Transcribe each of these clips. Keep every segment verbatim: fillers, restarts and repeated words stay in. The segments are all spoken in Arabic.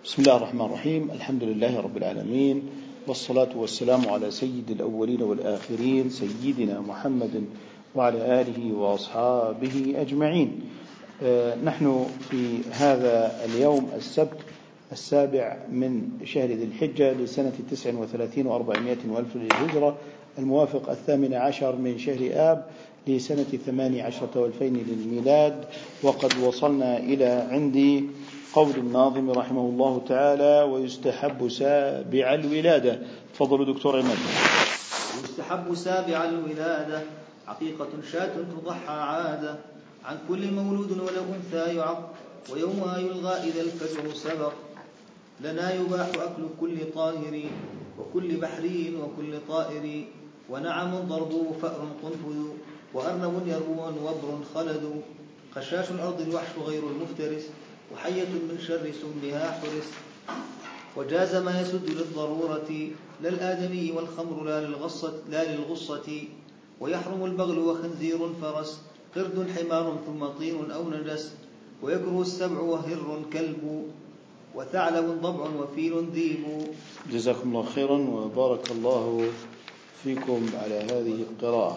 بسم الله الرحمن الرحيم. الحمد لله رب العالمين، والصلاة والسلام على سيد الأولين والآخرين سيدنا محمد وعلى آله وأصحابه أجمعين. نحن في هذا اليوم السبت السابع من شهر ذي الحجة لسنة تسع وثلاثين وأربعمائة وألف للهجرة، الموافق الثامن عشر من شهر آب لسنة ثمان عشرة والفين للميلاد. وقد وصلنا إلى عندي قول الناظم رحمه الله تعالى: ويستحب سابع الولادة. تفضلوا دكتور عماد. ويستحب سابع الولادة عقيقة شاة تضحى عادة عن كل مولود ولو أنثى يعق، ويومها يلغى إذا الفجر سبق. لنا يباح أكل كل طاهر وكل بحري وكل طائر، ونعم ضربه فأر قنفذ وأرنب يربو وبر خلد. خشاش الأرض الوحش غير المفترس، وحية من شر سمها حرس. وجاز ما يسد للضرورة لا الآدمي والخمر لا للغصة, لا للغصة. ويحرم البغل وخنزير فرس قرد حمار ثم طين أو نجس. ويكره السبع وهر كلب وثعلب ضبع وفيل ذيب. جزاكم الله خيرا وبارك الله فيكم على هذه القراءة.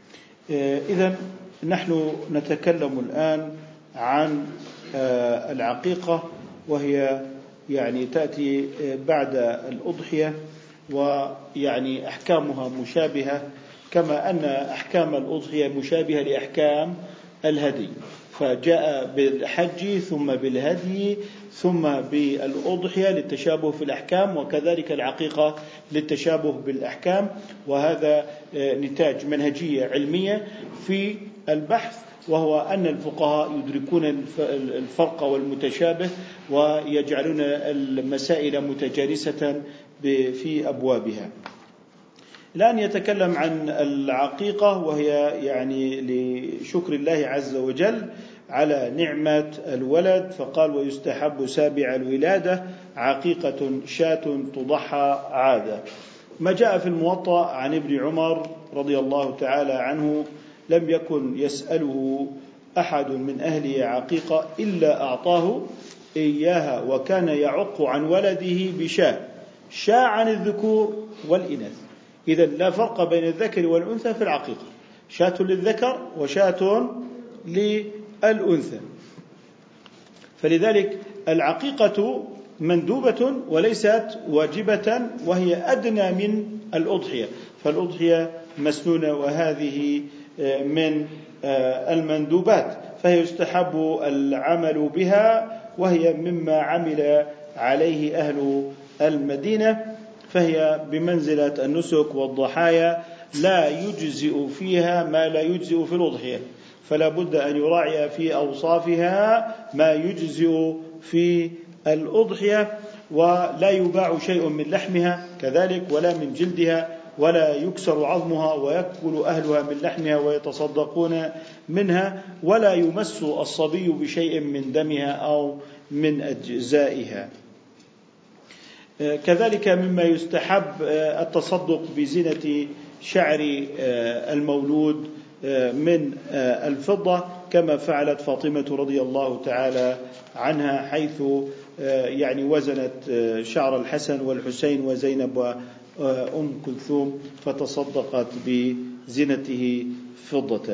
إذن نحن نتكلم الآن عن العقيقة، وهي يعني تأتي بعد الأضحية، ويعني أحكامها مشابهة كما أن أحكام الأضحية مشابهة لأحكام الهدي، فجاء بالحج ثم بالهدي ثم بالأضحية للتشابه في الأحكام، وكذلك العقيقة للتشابه بالأحكام. وهذا نتاج منهجية علمية في البحث، وهو أن الفقهاء يدركون الفرق والمتشابه ويجعلون المسائل متجانسة في أبوابها. الآن يتكلم عن العقيقة، وهي يعني لشكر الله عز وجل على نعمة الولد، فقال: ويستحب سابع الولادة عقيقة شاة تضحى عادة. ما جاء في الموطأ عن ابن عمر رضي الله تعالى عنه: لم يكن يسأله أحد من أهله عقيقة إلا أعطاه إياها، وكان يعق عن ولده بشاة، شاة عن الذكور والإناث. إذن لا فرق بين الذكر والأنثى في العقيقة، شاة للذكر وشاة للأنثى. فلذلك العقيقة مندوبة وليست واجبة، وهي أدنى من الأضحية، فالأضحية مسنونة وهذه من المندوبات، فهي يستحب العمل بها، وهي مما عمل عليه أهل المدينة، فهي بمنزلة النسك والضحايا، لا يجزئ فيها ما لا يجزئ في الأضحية، فلا بد أن يراعي في أوصافها ما يجزئ في الأضحية. ولا يباع شيء من لحمها كذلك ولا من جلدها، ولا يكسر عظمها ويأكل أهلها من لحمها ويتصدقون منها، ولا يمس الصبي بشيء من دمها أو من أجزائها. كذلك مما يستحب التصدق بزينة شعر المولود من الفضة، كما فعلت فاطمة رضي الله تعالى عنها، حيث يعني وزنت شعر الحسن والحسين وزينب وأم كلثوم فتصدقت بزينته فضة.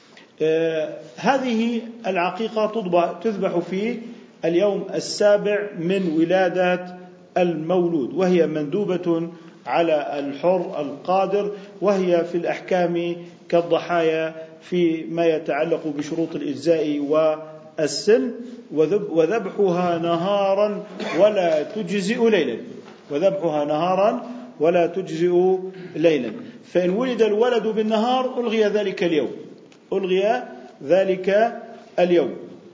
هذه العقيقة تذبح في اليوم السابع من ولادة المولود، وهي مندوبة على الحر القادر، وهي في الأحكام كالضحايا في ما يتعلق بشروط الإجزاء والسن. وذبحها نهارا ولا تجزئ ليلا، وذبحها نهارا ولا تجزئ ليلا. فإن ولد الولد بالنهار ألغي ذلك اليوم، ألغي ذلك اليوم.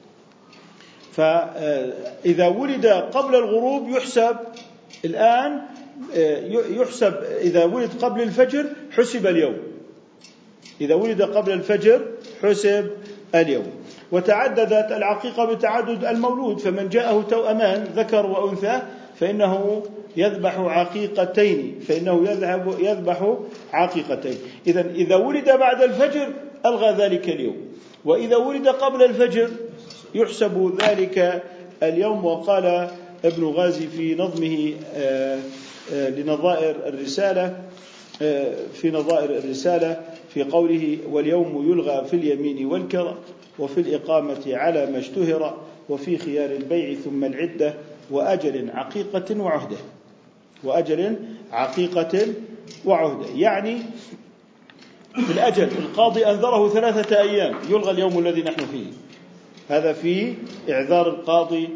فإذا ولد قبل الغروب يحسب الآن يحسب إذا ولد قبل الفجر حسب اليوم، إذا ولد قبل الفجر حسب اليوم. وتعددت العقيقة بتعدد المولود، فمن جاءه توأمان ذكر وأنثى فإنه يذبح عقيقتين، فإنه يذهب يذبح عقيقتين. إذن إذا ولد بعد الفجر ألغى ذلك اليوم، وإذا ولد قبل الفجر يحسب ذلك اليوم. وقال ابن غازي في نظمه لنظائر الرسالة في نظائر الرسالة في قوله: واليوم يلغى في اليمين والكرى وفي الإقامة على ما اشتهر وفي خيار البيع ثم العدة وأجل عقيقة وعهدة وأجل عقيقة وعهدة. يعني الأجل القاضي أنذره ثلاثة أيام يلغى اليوم الذي نحن فيه، هذا في إعذار القاضي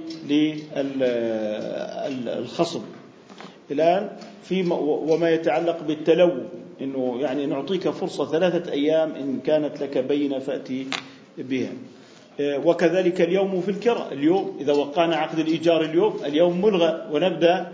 للخصم. الآن في وما يتعلق بالتلو، إنه يعني نعطيك فرصة ثلاثة أيام إن كانت لك بينة فأتي بها. وكذلك اليوم في الكرة، اليوم إذا وقعنا عقد الإيجار اليوم اليوم ملغى ونبدأ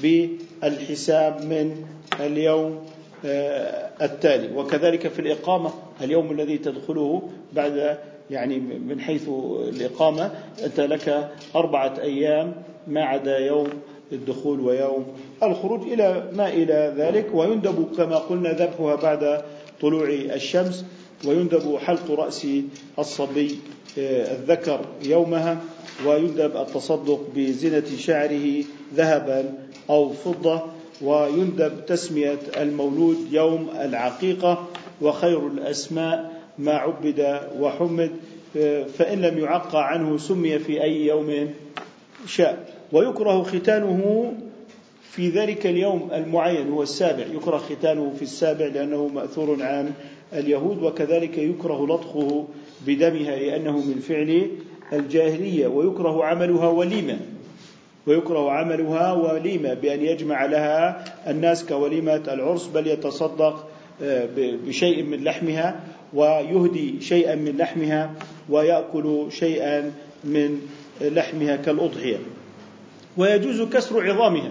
بالحساب من اليوم التالي. وكذلك في الإقامة اليوم الذي تدخله بعد يعني من حيث الإقامة أنت لك أربعة أيام ما عدا يوم الدخول ويوم الخروج إلى ما إلى ذلك. ويندب كما قلنا ذبحها بعد طلوع الشمس، ويندب حلق رأس الصبي الذكر يومها، ويندب التصدق بزينة شعره ذهبا أو فضة، ويندب تسمية المولود يوم العقيقة، وخير الأسماء ما عبد وحمد، فإن لم يعقى عنه سمي في أي يوم شاء. ويكره ختانه في ذلك اليوم المعين هو السابع، يكره ختانه في السابع لأنه مأثور عن اليهود. وكذلك يكره لطخه بدمها لأنه من فعل الجاهلية. ويكره عملها وليمة ويكره عملها وليمة بأن يجمع لها الناس كوليمة العرس، بل يتصدق بشيء من لحمها ويهدي شيئا من لحمها ويأكل شيئا من لحمها كالأضحية. ويجوز كسر عظامها،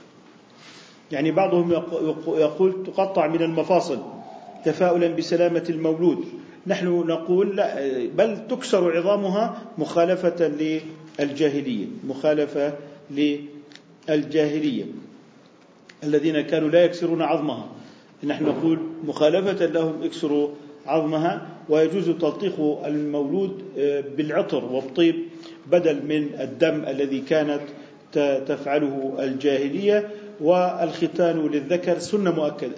يعني بعضهم يقول تقطع من المفاصل تفاؤلا بسلامة المولود، نحن نقول لا، بل تكسر عظامها مخالفة للجاهلية مخالفة للجاهلية الذين كانوا لا يكسرون عظمها، نحن نقول مخالفة لهم اكسروا عظمها. ويجوز تلطيخ المولود بالعطر والطيب بدل من الدم الذي كانت تفعله الجاهلية. والختان للذكر سنة مؤكدة،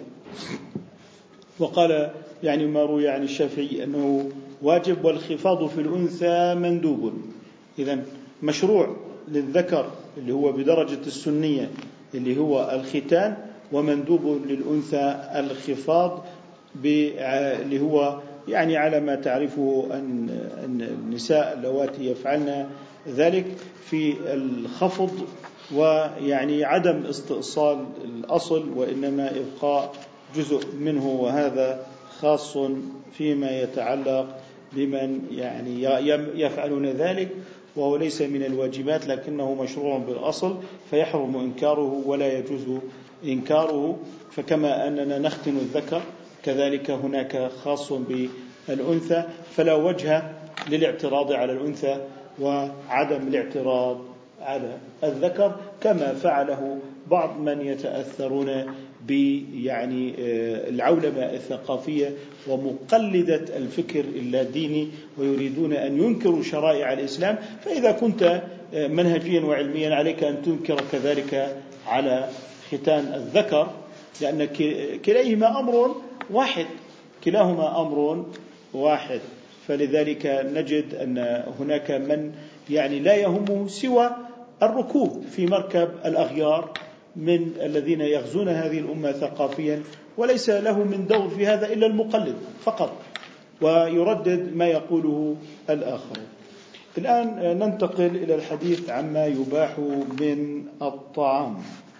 وقال يعني ما روي عن الشافعي أنه واجب، والخفاض في الأنثى مندوب. إذن مشروع للذكر اللي هو بدرجة السنية اللي هو الختان، ومندوب للأنثى الخفاض اللي هو يعني على ما تعرفه أن النساء اللواتي يفعلن ذلك في الخفض، ويعني عدم استئصال الأصل وإنما إبقاء جزء منه، وهذا خاص فيما يتعلق بمن يعني يفعلون ذلك، وهو ليس من الواجبات لكنه مشروع بالأصل فيحرم إنكاره ولا يجوز إنكاره. فكما أننا نختن الذكر كذلك هناك خاص بالأنثى، فلا وجه للاعتراض على الأنثى وعدم الاعتراض على الذكر، كما فعله بعض من يتأثرون بيعني العولمة الثقافية ومقلدة الفكر اللاديني ويريدون أن ينكروا شرائع الإسلام. فإذا كنت منهجيا وعلميا عليك أن تنكر كذلك على ختان الذكر، لأن كليهما أمر واحد كلاهما أمر واحد. فلذلك نجد أن هناك من يعني لا يهمه سوى الركوب في مركب الأغيار من الذين يغزون هذه الأمة ثقافيا، وليس له من دور في هذا إلا المقلد فقط، ويردد ما يقوله الآخر. الآن ننتقل إلى الحديث عما يباح من الطعام.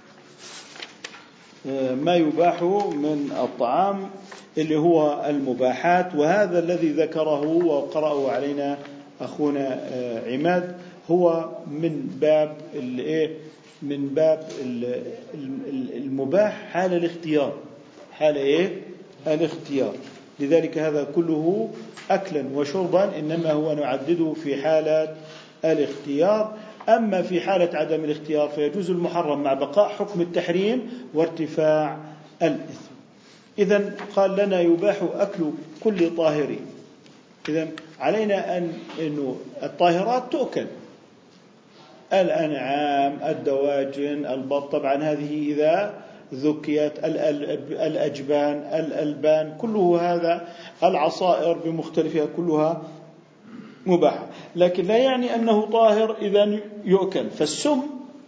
ما يباح من الطعام اللي هو المباحات، وهذا الذي ذكره وقرأه علينا أخونا عماد هو من باب من باب المباح حال الاختيار حال إيه الاختيار. لذلك هذا كله أكلا وشربا إنما هو نعدده في حالة الاختيار. أما في حالة عدم الاختيار فيجوز المحرم مع بقاء حكم التحريم وارتفاع الإثم. إذن قال لنا يباح أكل كل طاهر. إذن علينا أن إنه الطاهرات تؤكل، الأنعام، الدواجن، البط. طبعا هذه إذا ذكيت، الأجبان، الألبان، كله هذا، العصائر بمختلفها كلها مباحة، لكن لا يعني أنه طاهر إذا يؤكل. فالسم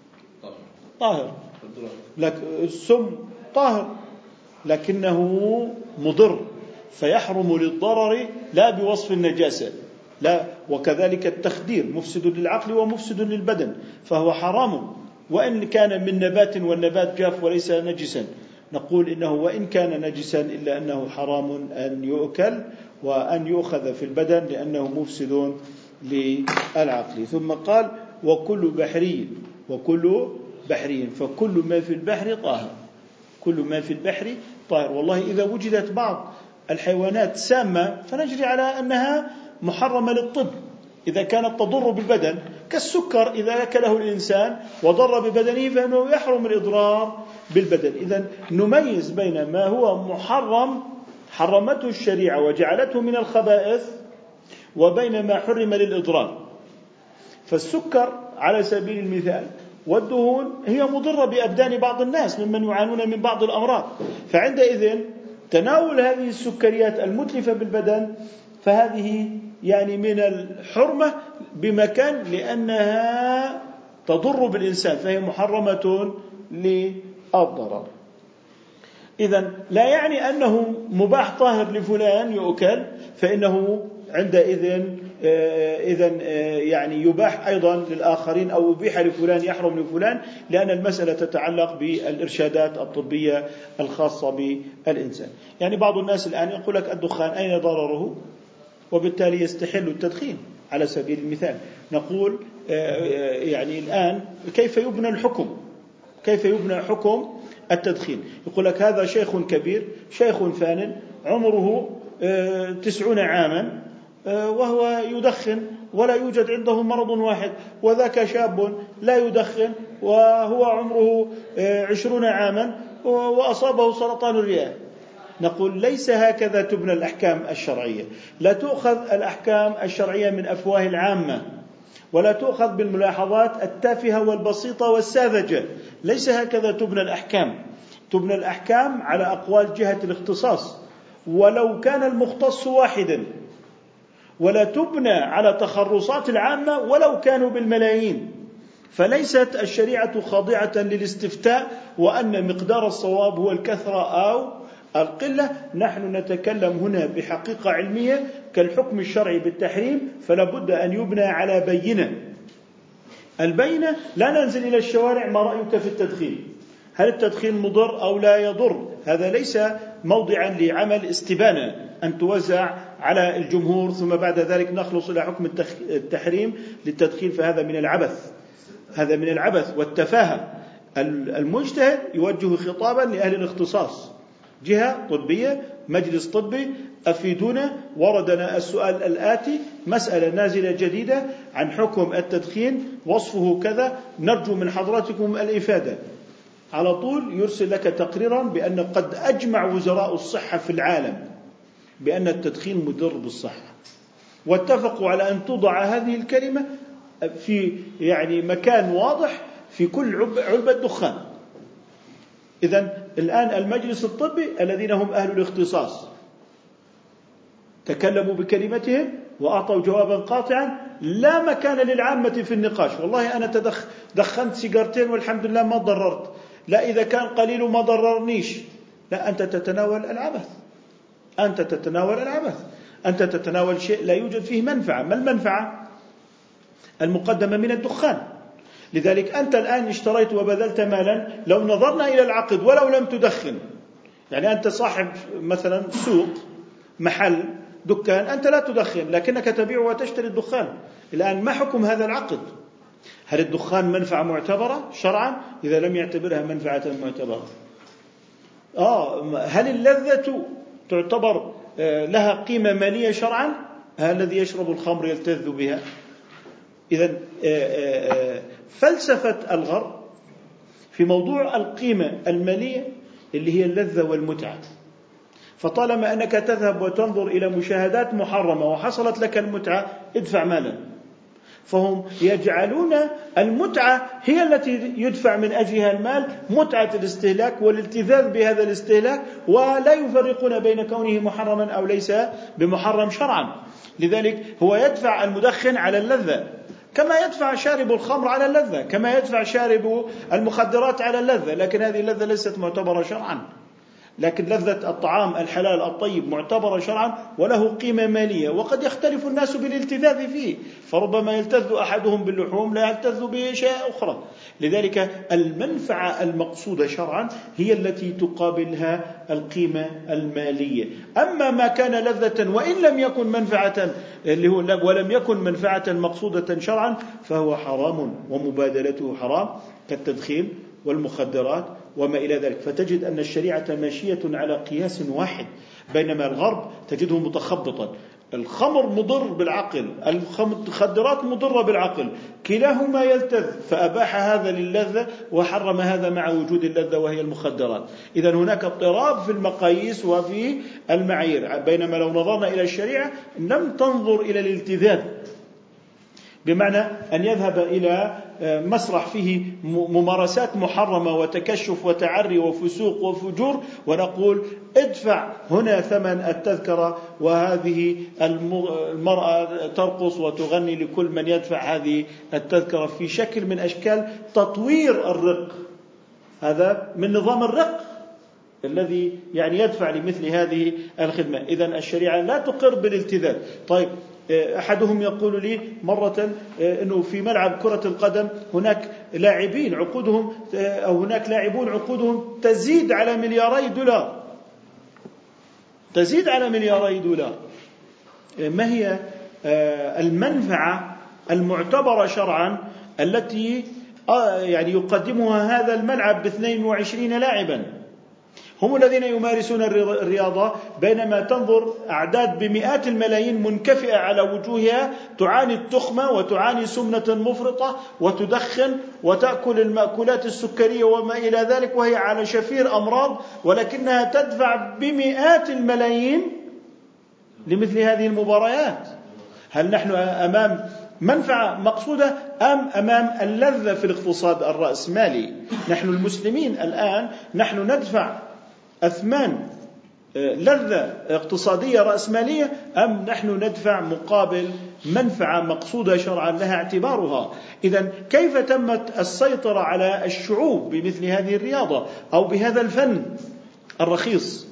طاهر، السم طاهر لكنه مضر فيحرم للضرر لا بوصف النجاسة، لا. وكذلك التخدير مفسد للعقل ومفسد للبدن، فهو حرام وإن كان من نبات، والنبات جاف وليس نجسا، نقول إنه وإن كان نجسا إلا أنه حرام أن يؤكل وأن يؤخذ في البدن لأنه مفسد للعقل. ثم قال وكل بحري، وكل بحري، فكل ما في البحر طاهر، كل ما في البحر طاهر. والله إذا وجدت بعض الحيوانات سامة فنجري على أنها محرمة للطب إذا كانت تضر بالبدن، كالسكر إذا أكله الإنسان وضر ببدنه فإنه يحرم الإضرار بالبدن. إذن نميز بين ما هو محرم حرمته الشريعة وجعلته من الخبائث وبين ما حرم للإضرار. فالسكر على سبيل المثال والدهون هي مضرة بأبدان بعض الناس ممن يعانون من بعض الأمراض، فعندئذ تناول هذه السكريات المتلفة بالبدن فهذه يعني من الحرمة بمكان لأنها تضر بالإنسان فهي محرمة للضرر. إذن لا يعني أنه مباح طاهر لفلان يؤكل فإنه عندئذ إذن يعني يباح أيضا للآخرين، أو أبيح لفلان يحرم لفلان، لأن المسألة تتعلق بالإرشادات الطبية الخاصة بالإنسان. يعني بعض الناس الآن يقول لك الدخان أين ضرره؟ وبالتالي يستحل التدخين على سبيل المثال. نقول يعني الآن كيف يبنى الحكم؟ كيف يبنى حكم التدخين؟ يقول لك هذا شيخ كبير، شيخ فان عمره تسعون عاما وهو يدخن ولا يوجد عنده مرض واحد، وذاك شاب لا يدخن وهو عمره عشرون عاما وأصابه سرطان الرئة. نقول ليس هكذا تبنى الأحكام الشرعية، لا تؤخذ الأحكام الشرعية من أفواه العامة، ولا تؤخذ بالملاحظات التافهة والبسيطة والساذجة، ليس هكذا تبنى الأحكام. تبنى الأحكام على أقوال جهة الاختصاص ولو كان المختص واحدا، ولا تبنى على تخرصات العامة ولو كانوا بالملايين. فليست الشريعة خاضعة للاستفتاء وأن مقدار الصواب هو الكثرة أو القلة. نحن نتكلم هنا بحقيقة علمية كالحكم الشرعي بالتحريم، فلا بد أن يبنى على بينة. البينة لا ننزل إلى الشوارع ما رأيك في التدخين، هل التدخين مضر أو لا يضر؟ هذا ليس موضعا لعمل استبانة أن توزع على الجمهور ثم بعد ذلك نخلص إلى حكم التحريم للتدخين، فهذا من العبث، هذا من العبث والتفاهة. المجتهد يوجه خطابا لأهل الاختصاص، جهة طبية، مجلس طبي، أفيدونا، وردنا السؤال الآتي، مسألة نازلة جديدة عن حكم التدخين، وصفه كذا، نرجو من حضراتكم الإفادة. على طول يرسل لك تقريرا بأن قد أجمع وزراء الصحة في العالم بأن التدخين مضر بالصحة، واتفقوا على أن توضع هذه الكلمة في يعني مكان واضح في كل علبة دخان. إذن الآن المجلس الطبي الذين هم أهل الاختصاص تكلموا بكلمتهم وأعطوا جوابا قاطعا لا مكان للعامة في النقاش. والله أنا تدخ دخنت سيجارتين والحمد لله ما ضررت، لا إذا كان قليل ما ضررنيش، لا، أنت تتناول العبث، أنت تتناول العبث، أنت تتناول شيء لا يوجد فيه منفعة. ما المنفعة المقدمة من الدخان؟ لذلك أنت الآن اشتريت وبذلت مالا، لو نظرنا إلى العقد ولو لم تدخن، يعني أنت صاحب مثلا سوق، محل، دكان، أنت لا تدخن لكنك تبيع وتشتري الدخان، الآن ما حكم هذا العقد؟ هل الدخان منفعة معتبرة شرعا؟ إذا لم يعتبرها منفعة معتبرة. آه هل اللذة تعتبر لها قيمة مالية شرعا؟ هل الذي يشرب الخمر يلتذ بها؟ إذن فلسفة الغرب في موضوع القيمة المالية اللي هي اللذة والمتعة، فطالما أنك تذهب وتنظر إلى مشاهدات محرمة وحصلت لك المتعة ادفع مالا، فهم يجعلون المتعة هي التي يدفع من أجلها المال، متعة الاستهلاك والالتذاذ بهذا الاستهلاك، ولا يفرقون بين كونه محرما أو ليس بمحرم شرعا. لذلك هو يدفع المدخن على اللذة كما يدفع شارب الخمر على اللذة، كما يدفع شارب المخدرات على اللذة، لكن هذه اللذة ليست معتبرة شرعا. لكن لذة الطعام الحلال الطيب معتبرة شرعا وله قيمة مالية، وقد يختلف الناس بالالتذاذ فيه، فربما يلتذ أحدهم باللحوم لا يلتذ بشيء أخرى. لذلك المنفعة المقصودة شرعا هي التي تقابلها القيمة المالية. أما ما كان لذة وإن لم يكن منفعة اللي هو ولم يكن منفعة مقصودة شرعا فهو حرام ومبادلته حرام، كالتدخين والمخدرات وما إلى ذلك. فتجد أن الشريعة ماشية على قياس واحد، بينما الغرب تجده متخبطا. الخمر مضر بالعقل، المخدرات مضرة بالعقل، كلاهما يلتذ، فأباح هذا للذة وحرم هذا مع وجود اللذة وهي المخدرات. إذن هناك اضطراب في المقاييس وفي المعايير، بينما لو نظرنا إلى الشريعة لم تنظر إلى الالتذاذ بمعنى أن يذهب إلى مسرح فيه ممارسات محرمة وتكشف وتعري وفسوق وفجور ونقول ادفع هنا ثمن التذكرة، وهذه المرأة ترقص وتغني لكل من يدفع هذه التذكرة، في شكل من أشكال تطوير الرق. هذا من نظام الرق الذي يعني يدفع لمثل هذه الخدمة. إذن الشريعة لا تقر بالالتذاذ. طيب، أحدهم يقول لي مرة أنه في ملعب كرة القدم هناك لاعبين عقودهم أو هناك لاعبون عقودهم تزيد على ملياري دولار، تزيد على ملياري دولار. ما هي المنفعة المعتبرة شرعا التي يعني يقدمها هذا الملعب باثنين وعشرين لاعبا؟ هم الذين يمارسون الرياضة، بينما تنظر أعداد بمئات الملايين منكفئة على وجوهها تعاني التخمة وتعاني سمنة مفرطة وتدخن وتأكل المأكولات السكرية وما إلى ذلك، وهي على شفير أمراض، ولكنها تدفع بمئات الملايين لمثل هذه المباريات. هل نحن أمام منفعة مقصودة أم أمام اللذة في الاقتصاد الرأسمالي؟ نحن المسلمين الآن نحن ندفع أثمان لذة اقتصادية رأسمالية أم نحن ندفع مقابل منفعة مقصودة شرعا لها اعتبارها؟ إذن كيف تمت السيطرة على الشعوب بمثل هذه الرياضة أو بهذا الفن الرخيص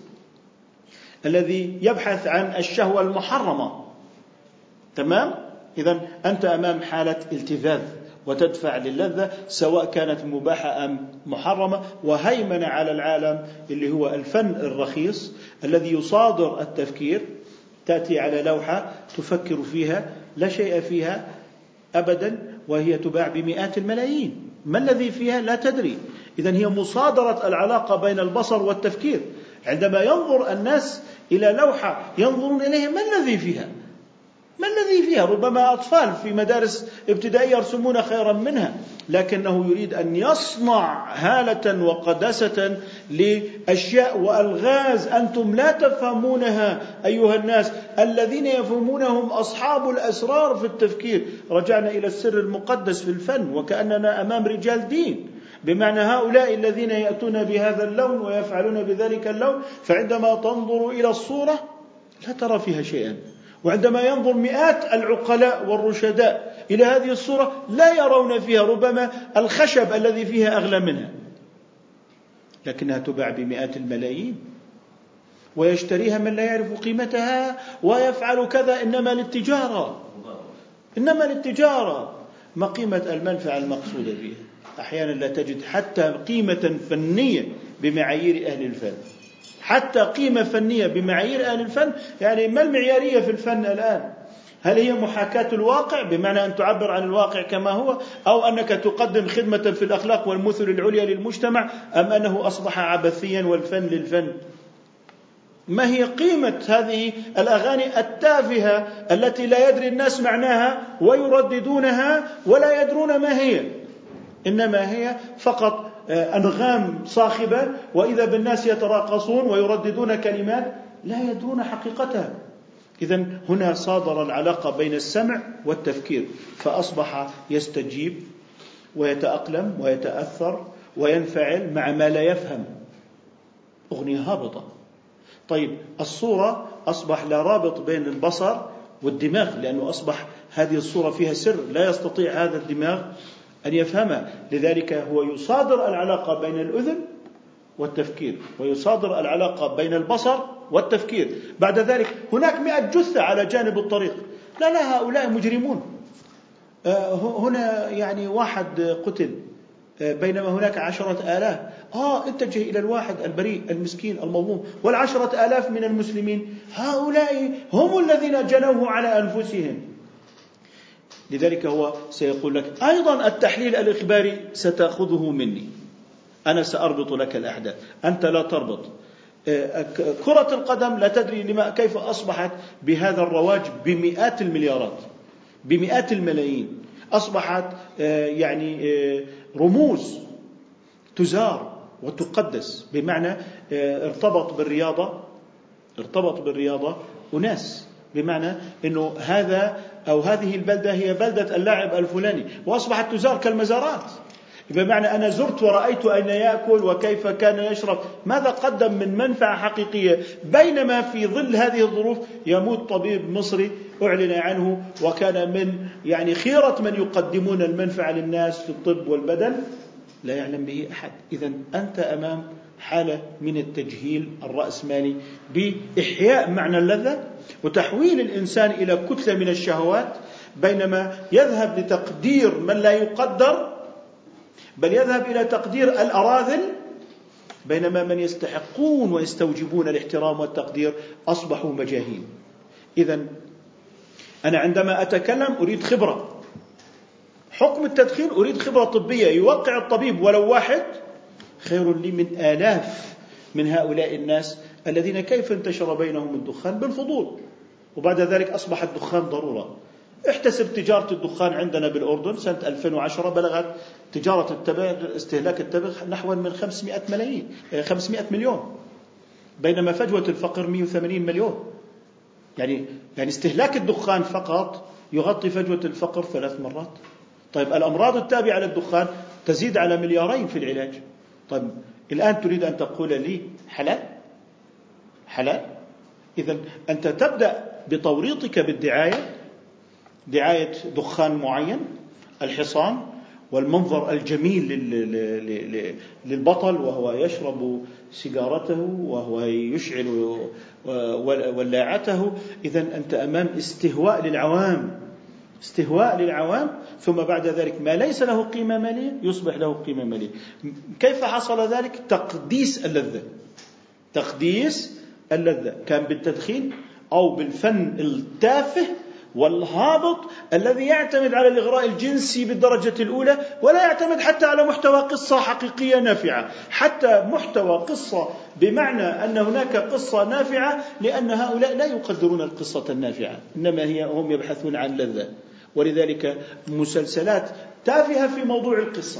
الذي يبحث عن الشهوة المحرمة؟ تمام؟ إذن أنت أمام حالة التذاذ وتدفع للذة سواء كانت مباحة أم محرمة، وهيمن على العالم اللي هو الفن الرخيص الذي يصادر التفكير. تأتي على لوحة تفكر فيها لا شيء فيها أبدا وهي تباع بمئات الملايين، ما الذي فيها لا تدري. إذن هي مصادرة العلاقة بين البصر والتفكير. عندما ينظر الناس إلى لوحة ينظرون إليها ما الذي فيها، ما الذي فيها؟ ربما أطفال في مدارس ابتدائية يرسمون خيرا منها، لكنه يريد أن يصنع هالة وقداسة لأشياء وألغاز أنتم لا تفهمونها أيها الناس، الذين يفهمونهم أصحاب الأسرار في التفكير. رجعنا إلى السر المقدس في الفن وكأننا أمام رجال دين، بمعنى هؤلاء الذين يأتون بهذا اللون ويفعلون بذلك اللون، فعندما تنظر إلى الصورة لا ترى فيها شيئا، وعندما ينظر مئات العقلاء والرشداء إلى هذه الصورة لا يرون فيها ربما الخشب الذي فيها أغلى منها، لكنها تباع بمئات الملايين ويشتريها من لا يعرف قيمتها ويفعل كذا، إنما للتجارة، إنما للتجارة. ما قيمة المنفعة المقصودة فيها؟ أحيانا لا تجد حتى قيمة فنية بمعايير أهل الفن، حتى قيمة فنية بمعايير أهل الفن. يعني ما المعيارية في الفن الآن؟ هل هي محاكاة الواقع بمعنى أن تعبر عن الواقع كما هو، أو أنك تقدم خدمة في الأخلاق والمثل العليا للمجتمع، أم أنه أصبح عبثيا والفن للفن؟ ما هي قيمة هذه الأغاني التافهة التي لا يدري الناس معناها ويرددونها ولا يدرون ما هي، إنما هي فقط أنغام صاخبة، وإذا بالناس يتراقصون ويرددون كلمات لا يدرون حقيقتها. إذن هنا صادر العلاقة بين السمع والتفكير، فأصبح يستجيب ويتأقلم ويتأثر وينفعل مع ما لا يفهم. أغنية هابطة. طيب الصورة أصبح لا رابط بين البصر والدماغ، لأنه أصبح هذه الصورة فيها سر لا يستطيع هذا الدماغ أن يفهمها، لذلك هو يصادر العلاقة بين الأذن والتفكير، ويصادر العلاقة بين البصر والتفكير. بعد ذلك هناك مئة جثة على جانب الطريق، لا لا هؤلاء مجرمون. هنا يعني واحد قتل بينما هناك عشرة آلاف. آه اتجه إلى الواحد البريء المسكين المظلوم، والعشرة آلاف من المسلمين هؤلاء هم الذين جنوه على أنفسهم. لذلك هو سيقول لك أيضا التحليل الإخباري ستأخذه مني، أنا سأربط لك الأحداث، أنت لا تربط. كرة القدم لا تدري لما كيف أصبحت بهذا الرواج بمئات المليارات، بمئات الملايين، أصبحت يعني رموز تزار وتقدس، بمعنى ارتبط بالرياضة ارتبط بالرياضة أناس، بمعنى أنه هذا أو هذه البلدة هي بلدة اللاعب الفلاني، وأصبحت تزار كالمزارات، بمعنى أنا زرت ورأيت أين يأكل وكيف كان يشرب، ماذا قدم من منفعة حقيقية. بينما في ظل هذه الظروف يموت طبيب مصري أعلن عنه وكان من يعني خيرة من يقدمون المنفعة للناس في الطب والبدن، لا يعلم به أحد. إذن أنت أمام حالة من التجهيل الرأسمالي بإحياء معنى اللذة وتحويل الإنسان إلى كتلة من الشهوات، بينما يذهب لتقدير من لا يقدر، بل يذهب إلى تقدير الأراذل، بينما من يستحقون ويستوجبون الاحترام والتقدير أصبحوا مجاهيل. إذن أنا عندما أتكلم أريد خبرة. حكم التدخين أريد خبرة طبية، يوقع الطبيب ولو واحد خير لي من آلاف من هؤلاء الناس الذين كيف انتشر بينهم الدخان بالفضول، وبعد ذلك أصبح الدخان ضرورة. احتسب تجارة الدخان عندنا بالأردن سنة ألفين وعشرة بلغت تجارة التبغ استهلاك التبغ نحو من خمسمائة ملايين خمسمائة مليون، بينما فجوة الفقر مئة وثمانين مليون. يعني يعني استهلاك الدخان فقط يغطي فجوة الفقر ثلاث مرات. طيب الأمراض التابعة للدخان تزيد على مليارين في العلاج. طيب الآن تريد أن تقول لي حلال؟ حلال؟ إذن أنت تبدأ بتوريطك بالدعاية، دعاية دخان معين، الحصان والمنظر الجميل للبطل وهو يشرب سيجارته وهو يشعل ولاعته. إذن أنت أمام استهواء للعوام، استهواء للعوام، ثم بعد ذلك ما ليس له قيمة مالية يصبح له قيمة مالية. كيف حصل ذلك؟ تقديس اللذة، تقديس اللذة، كان بالتدخين أو بالفن التافه والهابط الذي يعتمد على الإغراء الجنسي بالدرجة الأولى، ولا يعتمد حتى على محتوى قصة حقيقية نافعة، حتى محتوى قصة بمعنى أن هناك قصة نافعة، لأن هؤلاء لا يقدرون القصة النافعة، إنما هي هم يبحثون عن لذة. ولذلك مسلسلات تافهة في موضوع القصة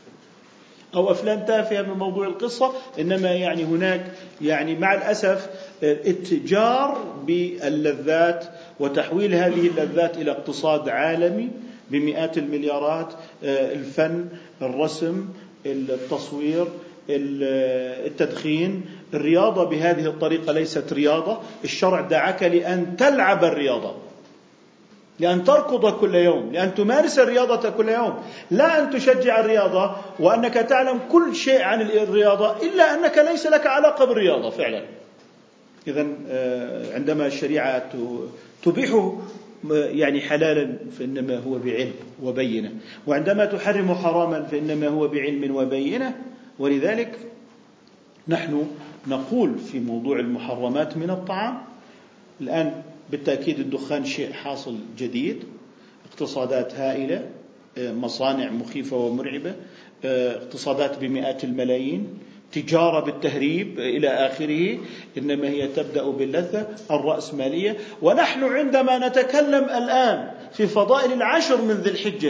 أو أفلام تافهة من موضوع القصة، إنما يعني هناك يعني مع الأسف اتجار باللذات وتحويل هذه اللذات إلى اقتصاد عالمي بمئات المليارات. الفن، الرسم، التصوير، التدخين، الرياضة بهذه الطريقة ليست رياضة. الشرع دعاك لأن تلعب الرياضة، لأن تركض كل يوم، لأن تمارس الرياضة كل يوم، لا أن تشجع الرياضة وأنك تعلم كل شيء عن الرياضة إلا أنك ليس لك علاقة بالرياضة فعلا. إذن عندما الشريعة تبيح يعني حلالا فإنما هو بعلم وبينة، وعندما تحرم حراما فإنما هو بعلم وبينة. ولذلك نحن نقول في موضوع المحرمات من الطعام الآن بالتأكيد الدخان شيء حاصل جديد، اقتصادات هائلة، مصانع مخيفة ومرعبة، اقتصادات بمئات الملايين، تجارة بالتهريب إلى آخره. إنما هي تبدأ باللذة الرأسمالية. ونحن عندما نتكلم الآن في فضائل العشر من ذي الحجة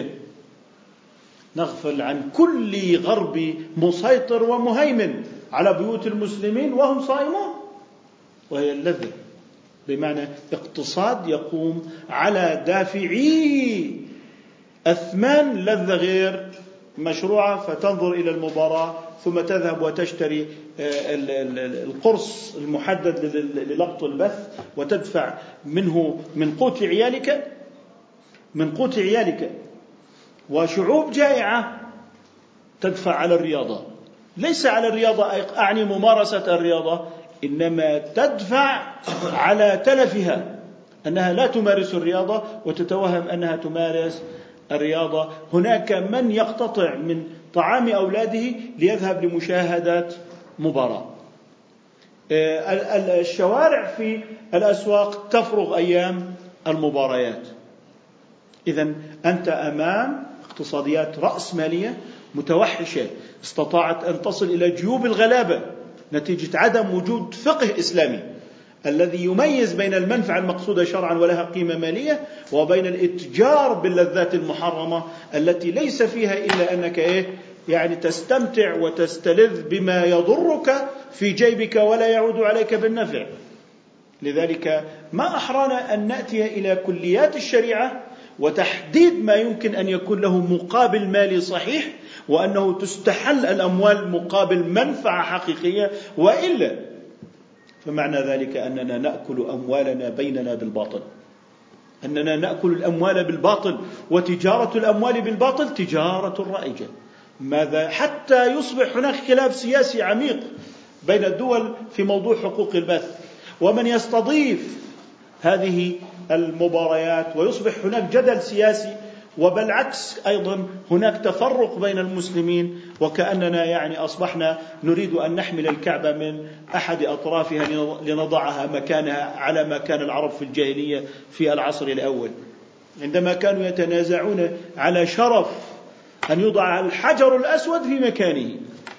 نغفل عن كل غرب مسيطر ومهيمن على بيوت المسلمين وهم صائمون، وهي اللذة. بمعنى اقتصاد يقوم على دافعي أثمان لذة غير مشروعة، فتنظر إلى المباراة ثم تذهب وتشتري القرص المحدد للقط البث وتدفع منه من قوت عيالك من قوت عيالك وشعوب جائعة تدفع على الرياضة. ليس على الرياضة أعني ممارسة الرياضة، إنما تدفع على تلفها، أنها لا تمارس الرياضة وتتوهم أنها تمارس الرياضة. هناك من يقتطع من طعام أولاده ليذهب لمشاهدة مباراة. الشوارع في الأسواق تفرغ أيام المباريات. إذن أنت أمام اقتصاديات رأسمالية متوحشة استطاعت أن تصل إلى جيوب الغلابة نتيجة عدم وجود فقه إسلامي الذي يميز بين المنفعة المقصودة شرعا ولها قيمة مالية وبين الاتجار باللذات المحرمة التي ليس فيها إلا أنك إيه يعني تستمتع وتستلذ بما يضرك في جيبك ولا يعود عليك بالنفع. لذلك ما أحرانا أن نأتي إلى كليات الشريعة وتحديد ما يمكن أن يكون له مقابل مالي صحيح، وأنه تستحل الأموال مقابل منفعة حقيقية، وإلا فمعنى ذلك أننا نأكل أموالنا بيننا بالباطل، أننا نأكل الأموال بالباطل، وتجارة الأموال بالباطل تجارة رائجة. ماذا حتى يصبح هناك خلاف سياسي عميق بين الدول في موضوع حقوق البث ومن يستضيف هذه المباريات، ويصبح هناك جدل سياسي، وبالعكس أيضا هناك تفرق بين المسلمين، وكأننا يعني أصبحنا نريد أن نحمل الكعبة من أحد أطرافها لنضعها مكانها على ما كان العرب في الجاهلية في العصر الأول عندما كانوا يتنازعون على شرف أن يوضع الحجر الأسود في مكانه.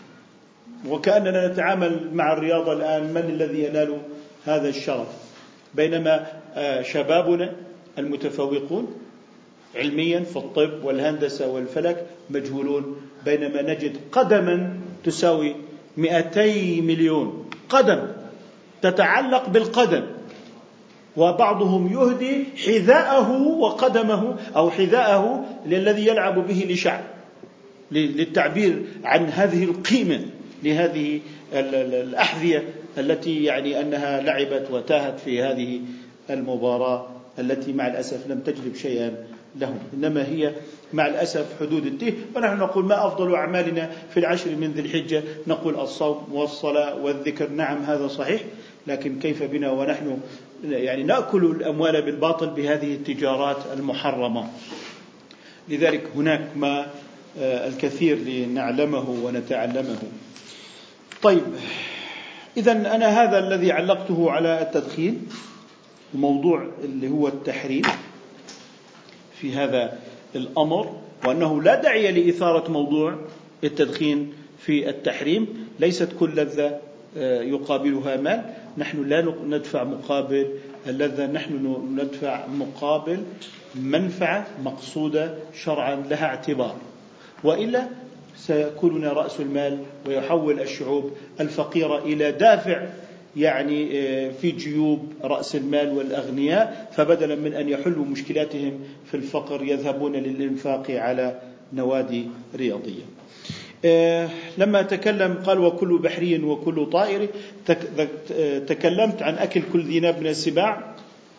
وكأننا نتعامل مع الرياضة الآن من الذي ينال هذا الشرف، بينما شبابنا المتفوقون علميا في الطب والهندسة والفلك مجهولون، بينما نجد قدما تساوي مئتي مليون قدم تتعلق بالقدم، وبعضهم يهدي حذاءه وقدمه أو حذاءه للذي يلعب به لشعب، للتعبير عن هذه القيمة لهذه الأحذية التي يعني أنها لعبت وتاهت في هذه المباراة التي مع الأسف لم تجلب شيئا لهم، إنما هي مع الأسف حدود التيه. ونحن نقول ما أفضل أعمالنا في العشر من ذي الحجة؟ نقول الصوم والصلاة والذكر. نعم هذا صحيح، لكن كيف بنا ونحن يعني نأكل الأموال بالباطل بهذه التجارات المحرمة؟ لذلك هناك ما الكثير لنعلمه ونتعلمه. طيب، إذن أنا هذا الذي علقته على التدخين، الموضوع اللي هو التحريم في هذا الأمر، وأنه لا داعي لإثارة موضوع التدخين في التحريم. ليست كل لذة يقابلها مال، نحن لا ندفع مقابل اللذة، نحن ندفع مقابل منفعة مقصودة شرعا لها اعتبار، وإلا سيكون رأس المال ويحول الشعوب الفقيرة إلى دافع يعني في جيوب رأس المال والأغنياء، فبدلا من أن يحلوا مشكلاتهم في الفقر يذهبون للإنفاق على نوادي رياضية. لما تكلم قال وكل بحري وكل طائر، تكلمت عن أكل كل ذي ناب من السباع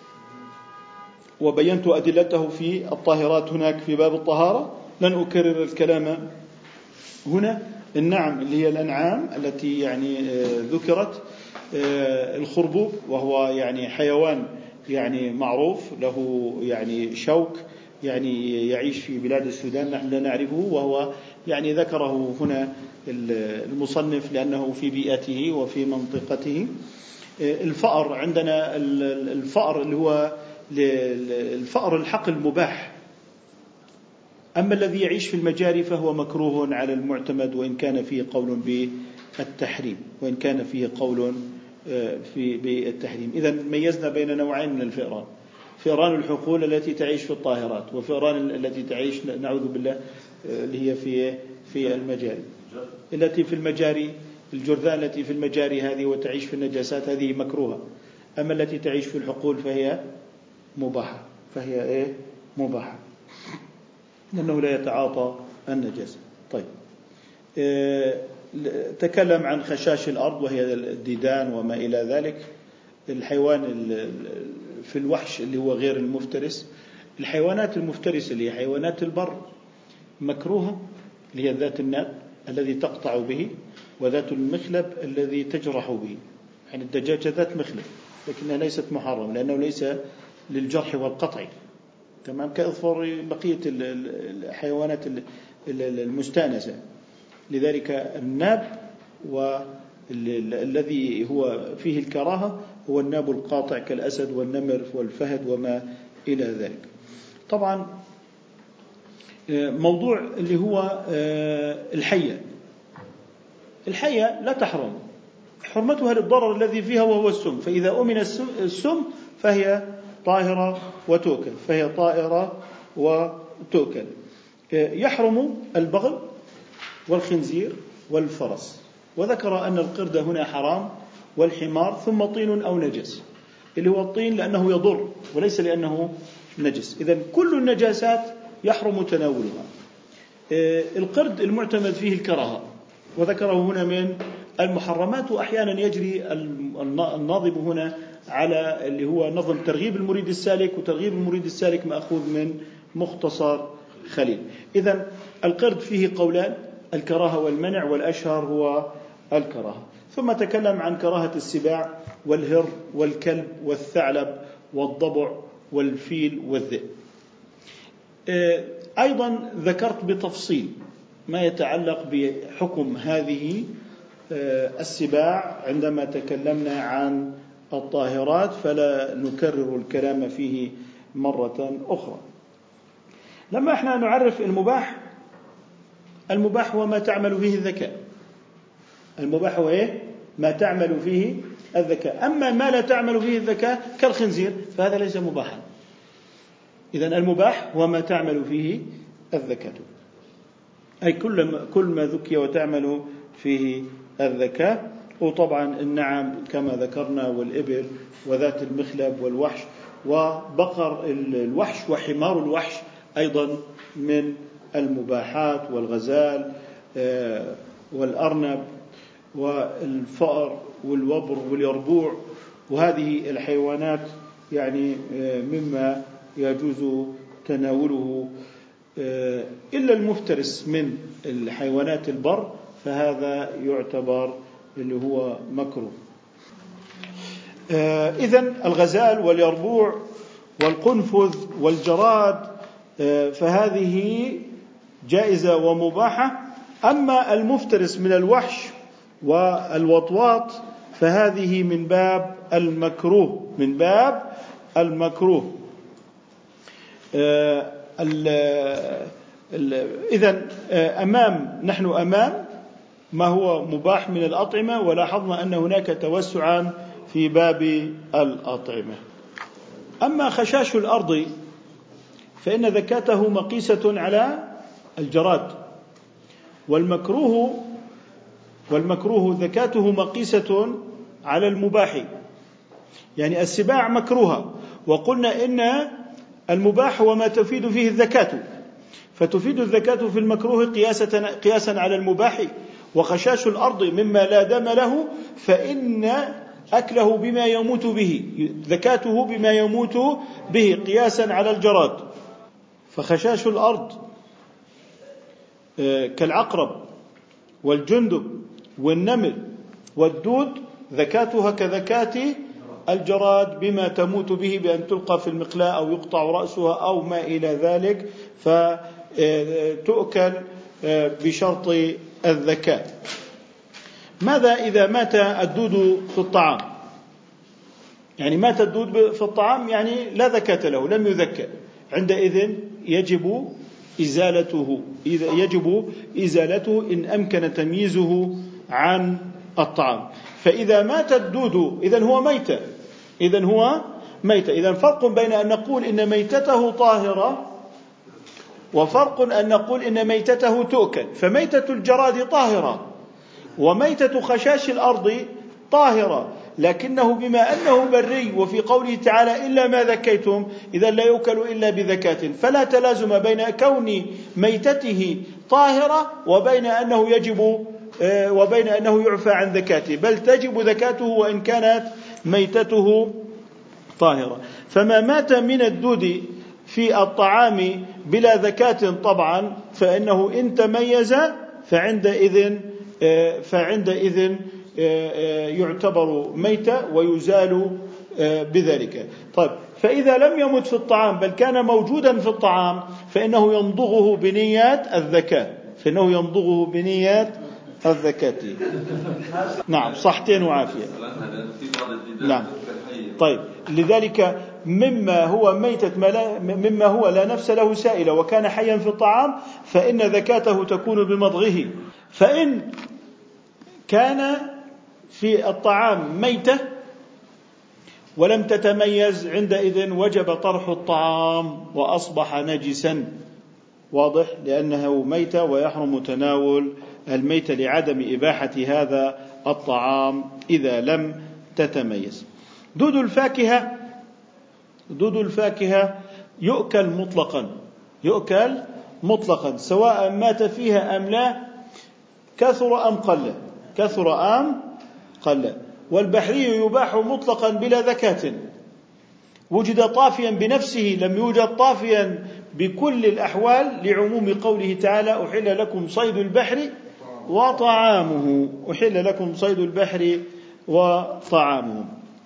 وبينت أدلته في الطاهرات هناك في باب الطهارة، لن أكرر الكلام هنا. النعم اللي هي الأنعام التي يعني ذكرت، الخربوق وهو يعني حيوان يعني معروف له يعني شوك يعني يعيش في بلاد السودان نحن لا نعرفه، وهو يعني ذكره هنا المصنف لأنه في بيئته وفي منطقته. الفأر عندنا الفأر اللي هو الفأر الحقل المباح، أما الذي يعيش في المجاري فهو مكروه على المعتمد، وإن كان فيه قول بالتحريم وإن كان فيه قول في بالتحريم. إذن ميزنا بين نوعين من الفئران: فئران الحقول التي تعيش في الطاهرات، وفئران التي تعيش نعوذ بالله اللي هي في في المجاري. التي في المجاري الجرذان التي في المجاري هذه وتعيش في النجاسات هذه مكروهة. أما التي تعيش في الحقول فهي مباحة، فهي إيه؟ مباحة، لأنه لا يتعاطى النجاسة. طيب، إيه، تكلم عن خشاش الأرض وهي الديدان وما إلى ذلك. الحيوان في الوحش اللي هو غير المفترس. الحيوانات المفترسة اللي هي حيوانات البر مكروهة، اللي هي ذات الناب الذي تقطع به، وذات المخلب الذي تجرح به. يعني الدجاجة ذات مخلب لكنها ليست محرمة لأنه ليس للجرح والقطع، تمام، كأظفار بقية الحيوانات المستأنسة. لذلك الناب والذي هو فيه الكراهة هو الناب القاطع كالأسد والنمر والفهد وما إلى ذلك. طبعا موضوع اللي هو الحية، الحية لا تحرم، حرمتها للضرر الذي فيها وهو السم، فإذا أمن السم فهي طاهرة وتؤكل، فهي طائرة وتؤكل. يحرم البغل والخنزير والفرس، وذكر أن القرد هنا حرام والحمار، ثم طين أو نجس، اللي هو الطين لأنه يضر وليس لأنه نجس. إذن كل النجاسات يحرم تناولها. القرد المعتمد فيه الكراهة، وذكره هنا من المحرمات. وأحيانا يجري الناظم هنا على اللي هو نظم ترغيب المريد السالك، وترغيب المريد السالك مأخوذ من مختصر خليل. إذن القرد فيه قولان، الكراهة والمنع، والأشهر هو الكراهة. ثم تكلم عن كراهة السباع والهر والكلب والثعلب والضبع والفيل والذئب. أيضا ذكرت بتفصيل ما يتعلق بحكم هذه السباع عندما تكلمنا عن الطاهرات، فلا نكرر الكلام فيه مرة أخرى. لما احنا نعرف المباح، المباح هو ما تعمل فيه الذكاء. المباح هو ايه؟ ما تعمل فيه الذكاء. أما ما لا تعمل فيه الذكاء كالخنزير فهذا ليس مباحا. إذن المباح هو ما تعمل فيه الذكاء، أي كل ما, كل ما ذكي وتعمل فيه الذكاء. وطبعا النعم كما ذكرنا، والإبل وذات المخلب والوحش وبقر الوحش وحمار الوحش أيضا من المباحات، والغزال والأرنب والفأر والوبر واليربوع، وهذه الحيوانات يعني مما يجوز تناوله، إلا المفترس من الحيوانات البر فهذا يعتبر اللي هو مكروه. إذن الغزال واليربوع والقنفذ والجراد فهذه جائزة ومباحة. أما المفترس من الوحش والوطواط فهذه من باب المكروه، من باب المكروه. إذن أمام نحن أمام ما هو مباح من الأطعمة، ولاحظنا أن هناك توسعا في باب الأطعمة. أما خشاش الأرض فإن ذكاته مقيسة على الجراد، والمكروه والمكروه ذكاته مقيسة على المباح. يعني السباع مكروهة، وقلنا إن المباح وما تفيد فيه الذكاة، فتفيد الذكاة في المكروه قياسا على المباح. وخشاش الأرض مما لا دم له فإن أكله بما يموت به، ذكاته بما يموت به قياسا على الجراد. فخشاش الأرض كالعقرب والجندب والنمل والدود ذكاتها كذكاة الجراد بما تموت به بأن تلقى في المقلاة أو يقطع رأسها أو ما إلى ذلك، فتؤكل بشرط الذكاء. ماذا إذا مات الدود في الطعام؟ يعني مات الدود في الطعام يعني لا ذكاة له، لم يذكى، عندئذ يجب إزالته يجب إزالته إن أمكن تمييزه عن الطعام. فإذا مات الدود إذن هو ميت، إذن هو ميت. إذن فرق بين أن نقول إن ميتته طاهرة وفرق أن نقول إن ميتته تؤكل. فميتة الجراد طاهرة، وميتة خشاش الأرض طاهرة، لكنه بما أنه بري، وفي قوله تعالى إلا ما ذكيتم إذا لا يؤكل إلا بذكاة، فلا تلازم بين كون ميتته طاهرة وبين أنه يجب وبين أنه يعفى عن ذكاته، بل تجب ذكاته وإن كانت ميتته طاهرة. فما مات من الدود في الطعام بلا ذكاة طبعا فإنه إن تميز فعندئذ فعندئذ يعتبر ميتة ويزال بذلك. طيب، فإذا لم يمت في الطعام بل كان موجودا في الطعام فإنه يمضغه بنيات الذكاة فإنه يمضغه بنيات الذكاة. نعم، صحتين وعافية. نعم. طيب، لذلك مما هو ميتة مما هو لا نفس له سائلة وكان حيا في الطعام فإن ذكاته تكون بمضغه. فإن كان في الطعام ميتة ولم تتميز عندئذ وجب طرح الطعام وأصبح نجسا، واضح، لأنه ميتة ويحرم تناول الميتة لعدم إباحة هذا الطعام إذا لم تتميز. دود الفاكهة دود الفاكهة يؤكل مطلقا يؤكل مطلقا سواء مات فيها أم لا، كثر أم قل كثر أم قل. والبحري يباح مطلقا بلا ذكاة، وجد طافيا بنفسه لم يوجد طافيا بكل الأحوال، لعموم قوله تعالى أحل لكم صيد البحر وطعامه أحل لكم صيد البحر وطعامه.